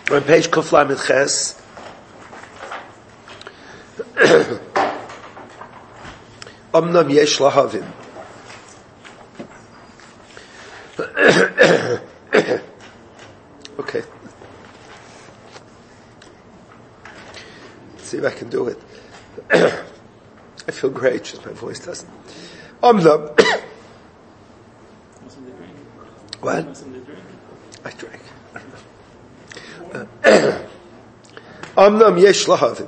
On page Kufla Mitches, Omnam Yesh Lahavim. Okay. Let's see if I can do it. I feel great, just my voice doesn't. Omnam. What? I drank. Omnam Yesh Lahavim.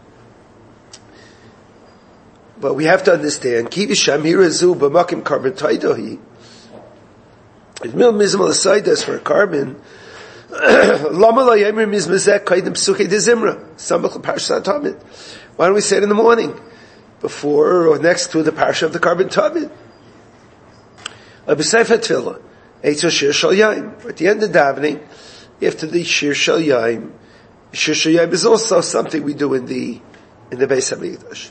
But we have to understand, Ki v'shem hirazu b'makim carbon taidohi. If mil mizmal asaidas for a carbon, lama la yemer mizmazek kaidim psuke de zimra. Samach l'parashat tamid. Why don't we say it in the morning? Before or next to the parsha of the carbon tamid. B'sefer tefillah. Eitzo shir shal yaim. At the end of davening, after the shir shal yaim is also something we do in the Beis HaMikdash.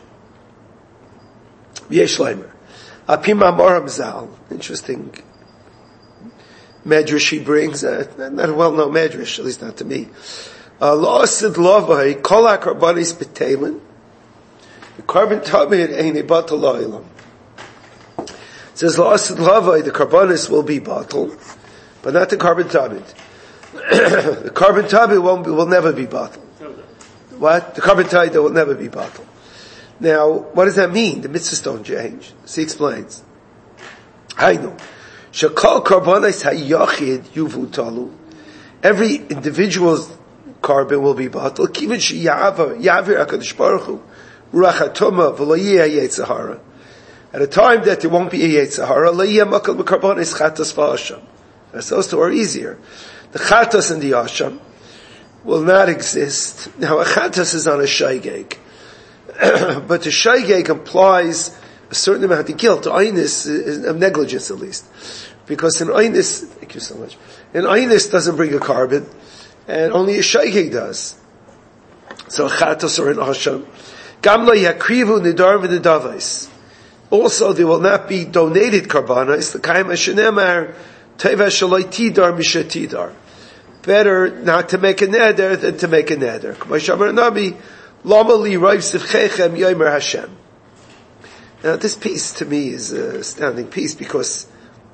Yesh Leimer. Apima Moram Zal. Interesting medrash he brings. Not a well-known medrash, at least not to me. La'asid lavai kol ha-karbanis b'teilin. The carbon tamid ein batal la'ilam. It says la'asid lavai, the karbanis will be batal, but not the carbon tamid. The carbon tamid will never be batal. What? The carbon tamid will never be batal. Now, what does that mean? The mitzvahs don't change. So he explains. Hainu. Shakal karbanis hayachid yuvu talu. Every individual's carbon will be batal. Kivin sheyavir HaKadosh Baruch Hu rachatoma v'lo yeh Yetzer Hara. At a time that there won't be a Yetzer Hara, lo yeh makal b'karbanis chatas v'asham. Those two are easier. The chatas and the asham will not exist. Now, a chatas is on a shaygeg. But the shaygeg implies a certain amount of guilt. Einis is of negligence, at least. Because an einis, thank you so much, an einis doesn't bring a carbon, and only a shaygeg does. So a chatas or an asham. Gamla yakrivu nidar v'nidavais. Also, there will not be donated karbanos. The kaim hashenemar teva shaloi tidar mishatidar. Better not to make a neder than to make a neder. K'mashamar Nabi, lama li raiv sivchechem yomer Hashem. Now, this piece to me is an astounding piece, because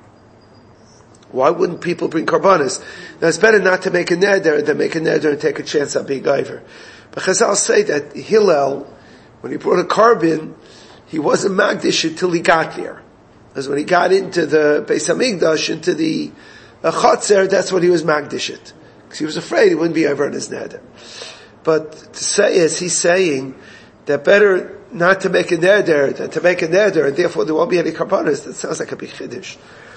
why wouldn't people bring karbanos? Now, it's better not to make a neder than make a neder and take a chance on being gaiver. But Chazal say that Hillel, when he brought a carbon, he wasn't magdish until he got there. Because when he got into the Beis HaMikdash, into the Chotzer, that's when he was magdish it. Because he was afraid he wouldn't be over in his neder. But to say, as he's saying, that better not to make a neder than to make a neder, and therefore there won't be any karbanos, that sounds like a big chiddush.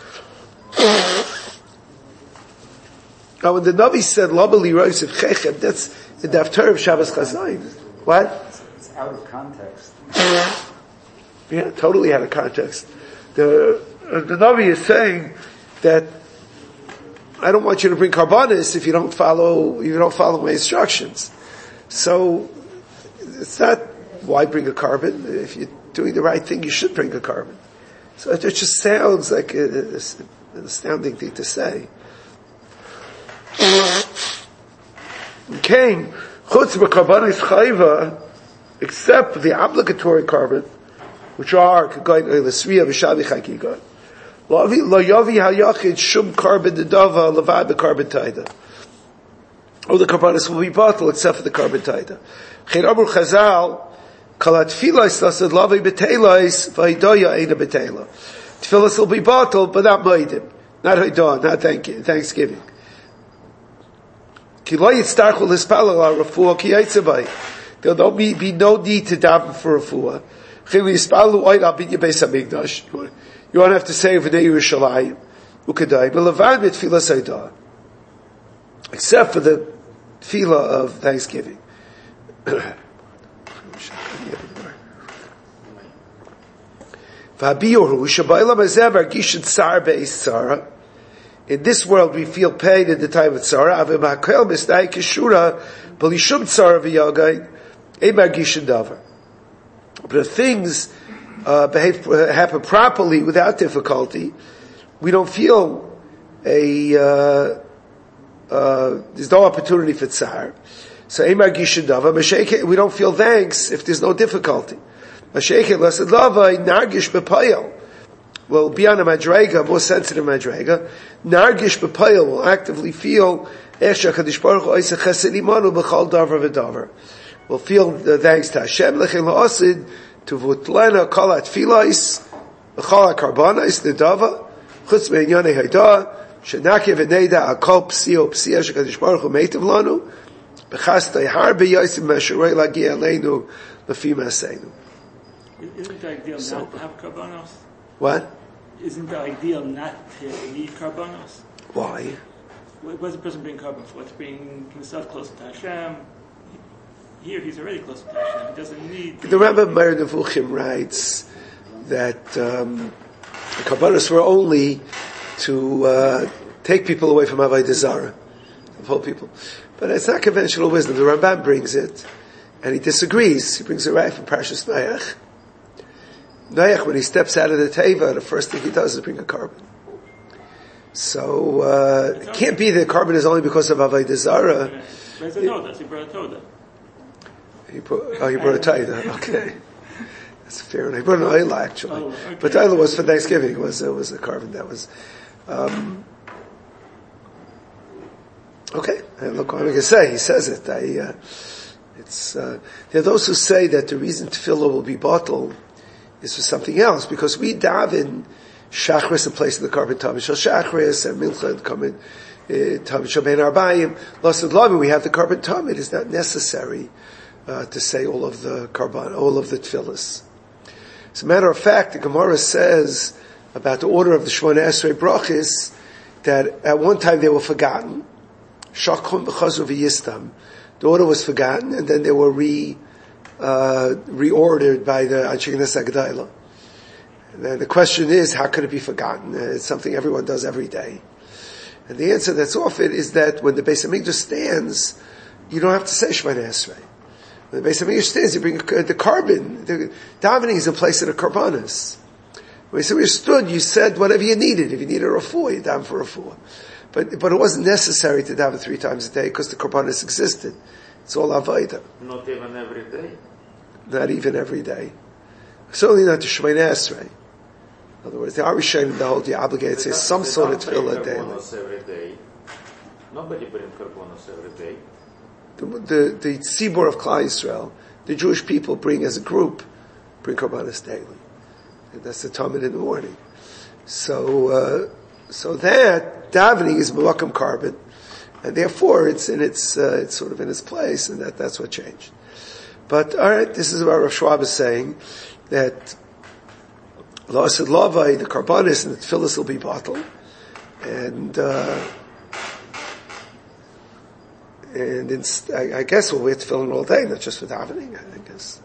Now when the Navi said, Lama li roiv sivchechem, that's the Daftar of Shabbos Chazayim. What? It's out of context. Yeah, totally out of context. The Navi is saying that I don't want you to bring karbanos if you don't follow my instructions. So it's not why bring a carbon. If you're doing the right thing, you should bring a carbon. So it just sounds like an astounding thing to say. Came chutz b'karbanos chayva, except the obligatory carbon, which are k'goyin l'sriya v'shavi chakiga. Lo yavi hayachid shum carbon dedava levad b'carbon taida. All the karbanos will be bottled except for the carbon taida. Chen amru Chazal, kalat tfilas lasad lavi b'teilais v'hidoya eina b'teila. Tfilas will be bottled, but not maidim, not hidah, not Thanksgiving. Ki lo yitztarchu l'spalel al refuah ki yitzavai. There will be no need to daven for refuah. Chen l'yispalu oid al b'nei Beis HaMikdash. You won't have to say V'nei Yerushalayim Ukadai, but levad mitfilah seidah, except for the tefillah of Thanksgiving. In this world we feel pain in the time of tzara. But if things happen properly without difficulty, we don't feel a there's no opportunity for tsar. So we don't feel thanks if there's no difficulty. We'll be on a madrega, more sensitive madrega. Nargish b'payil will actively feel we'll feel the thanks to Hashem to vutlena kol atfilais v'chol hakarbonais nedava chutz me'inyanei haydah shenakev v'neida akol psio psia shekadosh baruch hu meitiv lanu b'chastei harbe yosim mesharei lagi aleinu lefi ma'aseinu. Isn't the ideal not to have karbanos? What? Isn't the ideal not to need karbanos? Why? What does a person bring carbon for? It's bringing himself closer to Hashem. Here he's already closer to Hashem. He doesn't need... The Rambam Meir Nevuchim writes that the karbanos were only to take people away from Avodah Zarah, of all people. But it's not conventional wisdom. The Rambam brings it, and he disagrees. He brings it right from Parshas Noach. Noach, when he steps out of the Teva, the first thing he does is bring a carbon. So it can't be that carbon is only because of Avodah Zarah. He brought a Toda. He brought a Toda. Okay, that's fair. And he brought an oil actually, okay. But the oil was for Thanksgiving. It was a carbon that was. Okay, and look what I'm going to say. He says it. There are those who say that the reason tefillah will be bottled is for something else, because we daven Shachris in place of the carbon Tamid Shal Shachris, and Milcha come in Tamid Shal Ben Arbayim. Lasad Lamin, we have the carbon Tamid. It's not necessary to say all of the tefillahs. As a matter of fact, the Gemara says about the order of the Shemona Esrei brachis that at one time they were forgotten. Shachon b'chazu v'yistam. The order was forgotten, and then they were reordered by the Anshe Knesset Agdayla. And the question is, how could it be forgotten? It's something everyone does every day. And the answer that's offered is that when the Beis Hamikdash stands, you don't have to say Shemona Esrei. When the Beis Hamikdash stands, you bring the carbon. The davening is in place of the karbanos. When the Beis Hamikdash stood, you said whatever you needed. If you needed a refuah, you daven for a refuah. But it wasn't necessary to daven 3 times a day because the karbanos existed. It's all avodah. Not even every day? Not even every day. Certainly not to Shemona Esrei. In other words, the Arishanim that hold you obligated to say some sort of tefillah daily. Every day. Nobody brings karbonos every day. The Tzibur of Klal Yisrael, the Jewish people bring as a group, bring karbonos daily. And that's the Talmud in the morning. So that davening is Melakam carbon, and therefore it's sort of in its place, and that's what changed. But alright, this is what Rav Schwab is saying, that La'asid Lavai, the karbanis and the tefillahs will be bottled, and I guess we'll wear tefillin all day, not just for davening, I guess.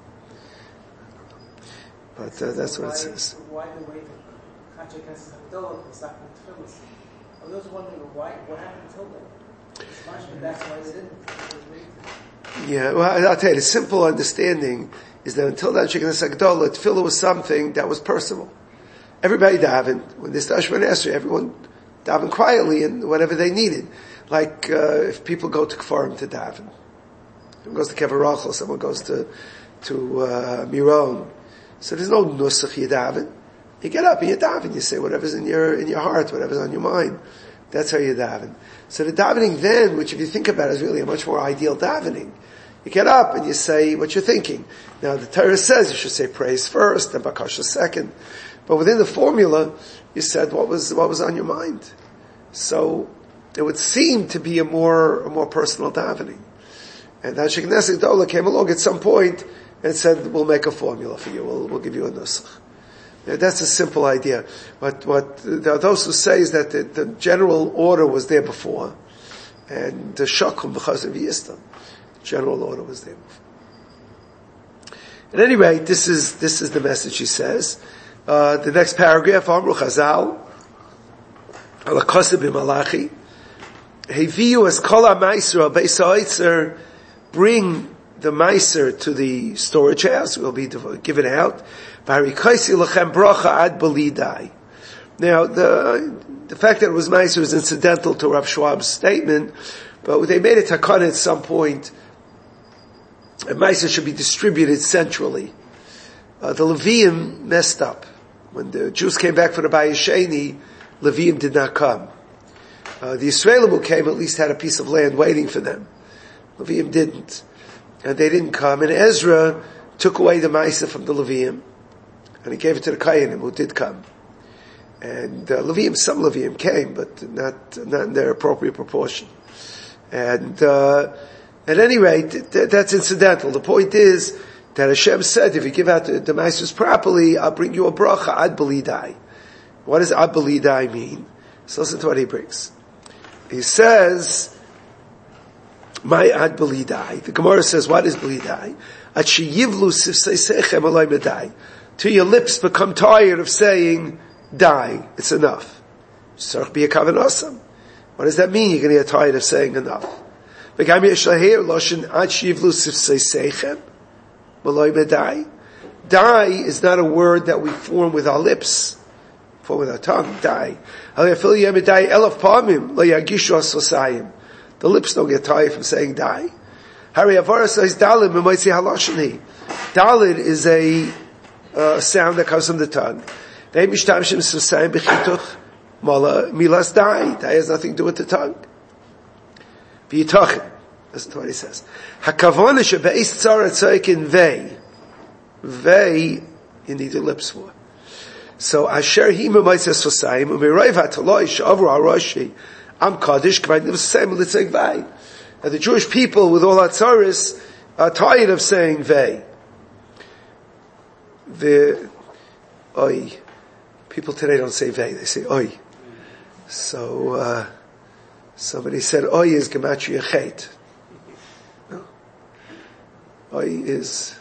But that's what it says. Why the way the Anshe Knesset Agdayla was not tefillahs? I was wondering what happened until then. That's why they didn't. Yeah, well, I'll tell you, the simple understanding is that until the Anshe Knesset Agdayla, tefillah was something that was personal. Everybody davened. When they started Shemona Esrei, everyone davened quietly and whatever they needed. Like, if people go to Kfarim to daven. Someone goes to Kever Rachel, someone goes to Miron. So there's no nusach you daven. You get up and you daven. You say whatever's in your heart, whatever's on your mind. That's how you daven. So the davening then, which if you think about it, is really a much more ideal davening. You get up and you say what you're thinking. Now the Torah says you should say praise first, then bakasha second. But within the formula, you said what was on your mind. So it would seem to be a more personal davening. And Anshe Knesset Agdayla came along at some point and said, we'll make a formula for you. We'll give you a nusach. That's a simple idea. What those who say is that the general order was there before, and the shakum b'chazir v'yistam, general order was there before. At any rate, this is the message he says. The next paragraph, Amru Chazal, al Akasib b'Malachi, Heviu es kol ha'maiser al beis ha'oitzer, bring the meiser to the storage house, will be given out. Now, the fact that it was Meiser is incidental to Rav Schwab's statement, but they made a takana at some point. Meiser should be distributed centrally. The Leviim messed up. When the Jews came back for the Bayis Sheni, Leviim did not come. The Yisraelim who came at least had a piece of land waiting for them. Leviim didn't. And they didn't come. And Ezra took away the Meiser from the Leviim, and he gave it to the Kayanim who did come. And some Leviim came, but not in their appropriate proportion. And at any rate, that's incidental. The point is that Hashem said, if you give out the Meisers properly, I'll bring you a bracha, ad belidai. What does ad belidai mean? So listen to what he brings. He says, my ad belidai. The Gemara says, what is belidai? At sheyivlu sifsei sechem alay medai. Till your lips become tired of saying, die. It's enough. Tzarich be a kavanasam. What does that mean? You're going to get tired of saying enough. Die is not a word that we form with our lips, form with our tongue. Die. The lips don't get tired from saying die. Dalid is a sound that comes from the tongue. Milas die. Die has nothing to do with the tongue. V'yitachin. Listen to what he says. Hakavona shebeis tzara tzoikin vei. Vei, you need your lips for. So, asher hima maises v'sayim, u'mirayv ha'taloi she'avru ha'roshi, am kaddish, k'vay niv'sayim l'tzeg vei. And the Jewish people, with all tzaris, are tired of saying vei. Oi. People today don't say vei, they say oi. So, somebody said, Oy is gematria chet. No. Oy is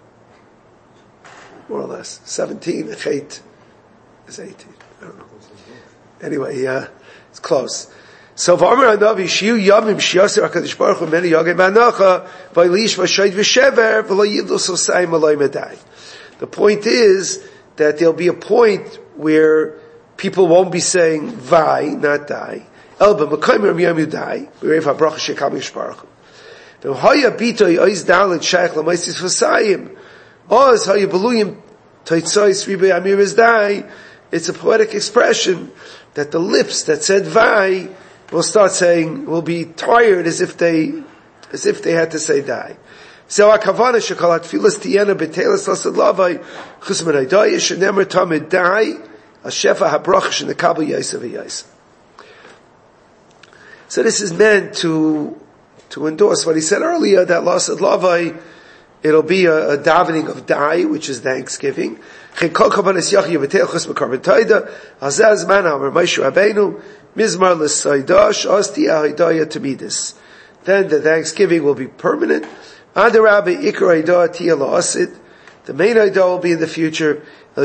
more or less 17, chet is 18. I don't know. Anyway, it's close. So, V'amar Hanavi, Shiu Yamim, Shiasir HaKadosh Baruch Hu, Meni Yagim Hanacha, V'aylish V'shoid V'shever, V'lo Yidlu Sosayim Aloi Medai. The point is that there'll be a point where people won't be saying vai, not die. Elba Mekaymer Miyam Yudai, B'reiv HaBracha Shekam Yishparach. V'haya B'itoi Oiz Dalet Shaykh L'maisis V'sayim. Oz Haya Beluyim Toitzois Ribei Amir Dai. It's a poetic expression that the lips that said vai will start saying, will be tired as if they had to say die. So HaKavana Shekalat Filas Tiena B'Telas Lasad Lavai Chusman Aidai Shenemer Tamid Dai Hashefa HaBracha Shenekabel Yosef V'Yosef. So this is meant to endorse what he said earlier, that Lasad Lavai, it'll be a davening of Dai, which is Thanksgiving. Then the Thanksgiving will be permanent. The main Haidah will be in the future.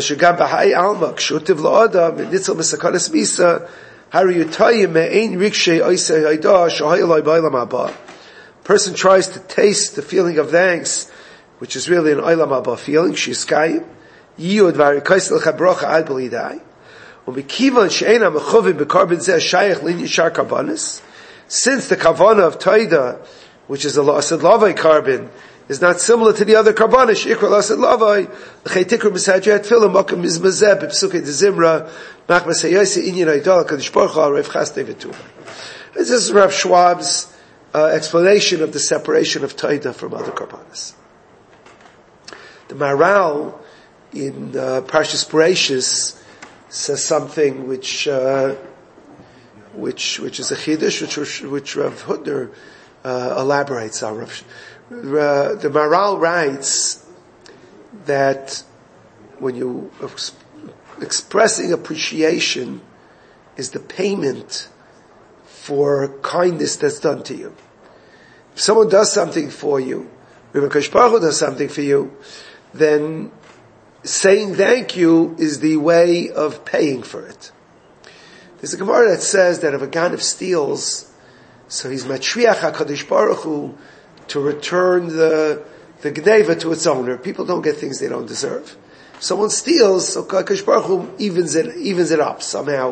Person tries to taste the feeling of thanks, which is really an Olam Haba feeling. Shizkayim Yiyud Varikaisel Chabrocha Ad Belidai. Umikivan Sheina Mechovim Bekarben Zeh Shayach Lin Yishar Karbanis. Since the kavana of Taida, which is the Lasad Lavai carbon, is not similar to the other karbanis, Ikra Lasad Lavai, L'cheitikr Misajat Filim Mokum Mizmazeh B'Psukei Dezimra Machmas Hayose Inyan Aydal Kadosh Baruch Hu Rev Chasdei V'Tuva. This is Rav Schwab's explanation of the separation of Taida from other karbanis. The Maharal in Parshas Bereishis says something which is a chiddush, which Rav Hutner elaborates on. The Maharal writes that when you expressing appreciation is the payment for kindness that's done to you. If someone does something for you, if HaKadosh Baruch Hu does something for you, then saying thank you is the way of paying for it. There's a Gemara that says that if a Ganav steals, so he's matriach HaKadosh Baruch Hu to return the Gneva to its owner. People don't get things they don't deserve. If someone steals, so HaKadosh Baruch Hu evens it up somehow.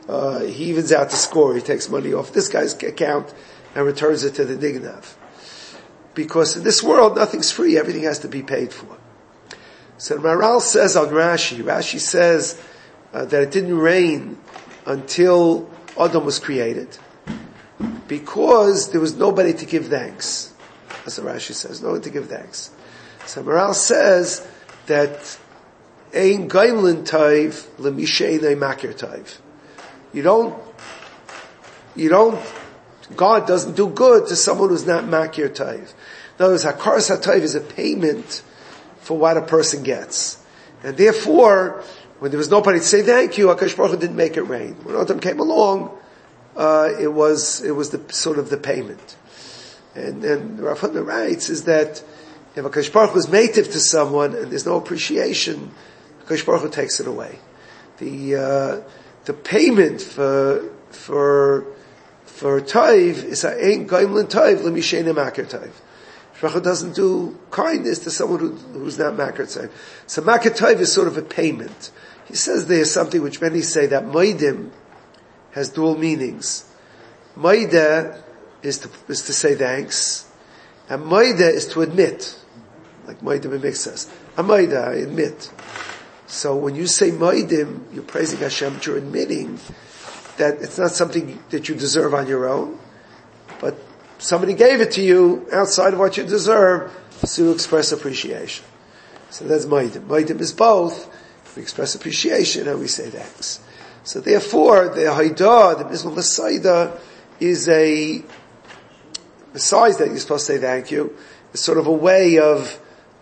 he evens out the score. He takes money off this guy's account and returns it to the Nignav. Because in this world, nothing's free. Everything has to be paid for. So Maharal says on Rashi says that it didn't rain until Adam was created because there was nobody to give thanks. That's what Rashi says, nobody to give thanks. So Maharal says that Ein Gaimlin Taiv L'Misheinei Makir Taiv. God doesn't do good to someone who's not Makir Taiv. In other words, Hakaras HaTaiv is a payment for what a person gets. And therefore, when there was nobody to say thank you, HaKadosh Baruch Hu didn't make it rain. When Adam came along, it was the sort of the payment. And Rav Hutner writes is that if HaKadosh Baruch Hu is meitiv to someone and there's no appreciation, HaKadosh Baruch Hu takes it away. The payment for Taiv is Ein Gaimlin Taiv L'Misheinei Makir Taiv. Baruch Hu doesn't do kindness to someone who's not Makir Taiv. So Makir Taiv is sort of a payment. He says there's something which many say that Maidim has dual meanings. Maida is to say thanks, and Maida is to admit. Like Maidim and says, Amaida, I admit. So when you say Maidim, you're praising Hashem, but you're admitting that it's not something that you deserve on your own, but somebody gave it to you outside of what you deserve to express appreciation. So that's Maidim. Maidim is both. We express appreciation and we say thanks. So therefore, the Haidah, the Mizmor L'Saida, is besides that you're supposed to say thank you, it's sort of a way of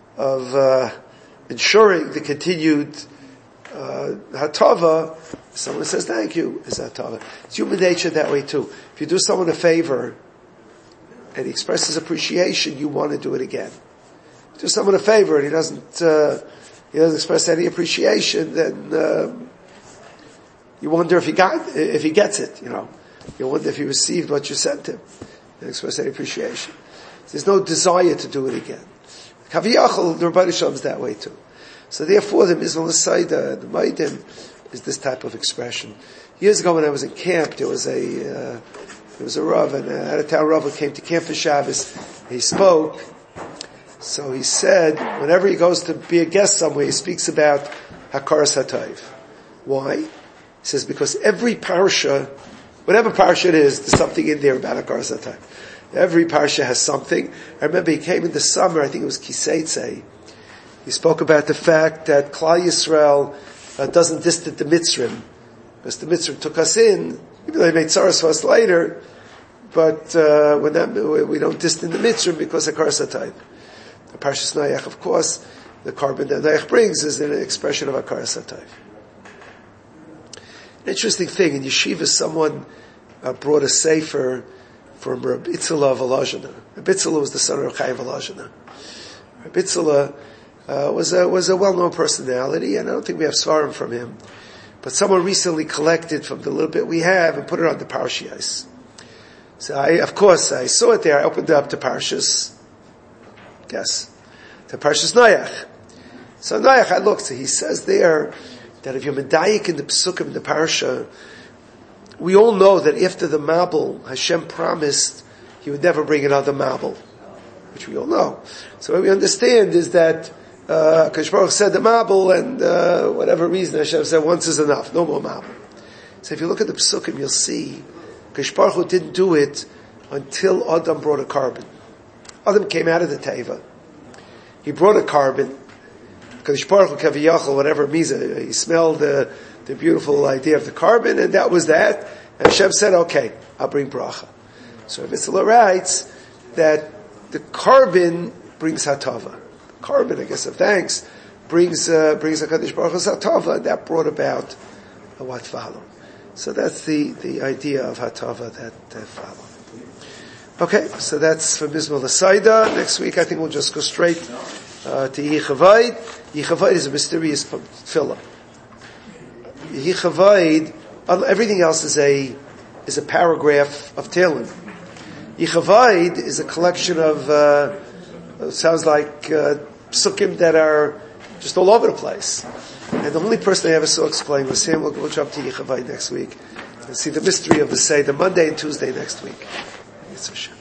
ensuring the continued hatava. Someone says thank you, is hatava. It's human nature that way too. If you do someone a favor and he expresses appreciation, you want to do it again. Do someone a favor and he doesn't express any appreciation, then you wonder if he gets it. You wonder if he received what you sent him and express any appreciation. There's no desire to do it again. Kaviyachol, the Rebbeinu Shalom is that way too. So therefore, the Mizmor L'Saida, the Maidim, is this type of expression. Years ago, when I was in camp, there was a Rav, and out of town Rav came to camp for Shabbos. He spoke. So he said, whenever he goes to be a guest somewhere, he speaks about Hakaras HaTaiv. Why? He says, because every parsha, whatever parsha it is, there's something in there about Hakaras HaTaiv. Every parsha has something. I remember he came in the summer, I think it was Kiseitze. He spoke about the fact that Klal Yisrael doesn't distant the Mitzrim, because the Mitzrim took us in, even though they made tzaras for us later, but we don't distant the Mitzrim because of Hakaras HaTaiv. The Parshas Noach, of course, the carbon that Noach brings is an expression of Hakaras HaTaiv. An interesting thing, in Yeshiva, someone brought a sefer from Reb Itzela of Volozhina. Reb Itzela was the son of Chaim Volozhina. Reb Itzela was a well-known personality, and I don't think we have svarim from him. But someone recently collected from the little bit we have and put it on the Parshiyos. So I saw it there. I opened it up to Parshas. Yes, to Parshas Noach. So Noach, I looked. So he says there that if you're medayik in the Pesukim in the Parsha, we all know that after the Mabul, Hashem promised He would never bring another Mabul, which we all know. So what we understand is that HaKadosh Baruch said the Mabul, and whatever reason Hashem said once is enough, no more Mabul. So if you look at the Pesukim, you'll see HaKadosh Baruch Hu didn't do it until Adam brought a carbon. Adam came out of the Teva. He brought a carbon. HaKadosh Baruch Hu Kaviyachol, whatever it means, he smelled the beautiful idea of the carbon, and that was that. And Hashem said, okay, I'll bring bracha. So Vitzela writes that the carbon brings hatava. The carbon, I guess, of thanks, brings HaKadosh Baruch Hu's hatava, and that brought about what followed. So that's the idea of hatava that followed. Okay, so that's for Mizmor L'Saida. Next week, I think we'll just go straight to Yichavayid. Yichavayid is a mysterious tefillah. Yichavayid, everything else is a paragraph of Tehillim. Yichavayid is a collection of sounds like psukim that are just all over the place. And the only person I ever saw explain was him. We'll jump to Yichavayid next week. see the mystery of the Seder Monday and Tuesday next week. Yes, Hashem.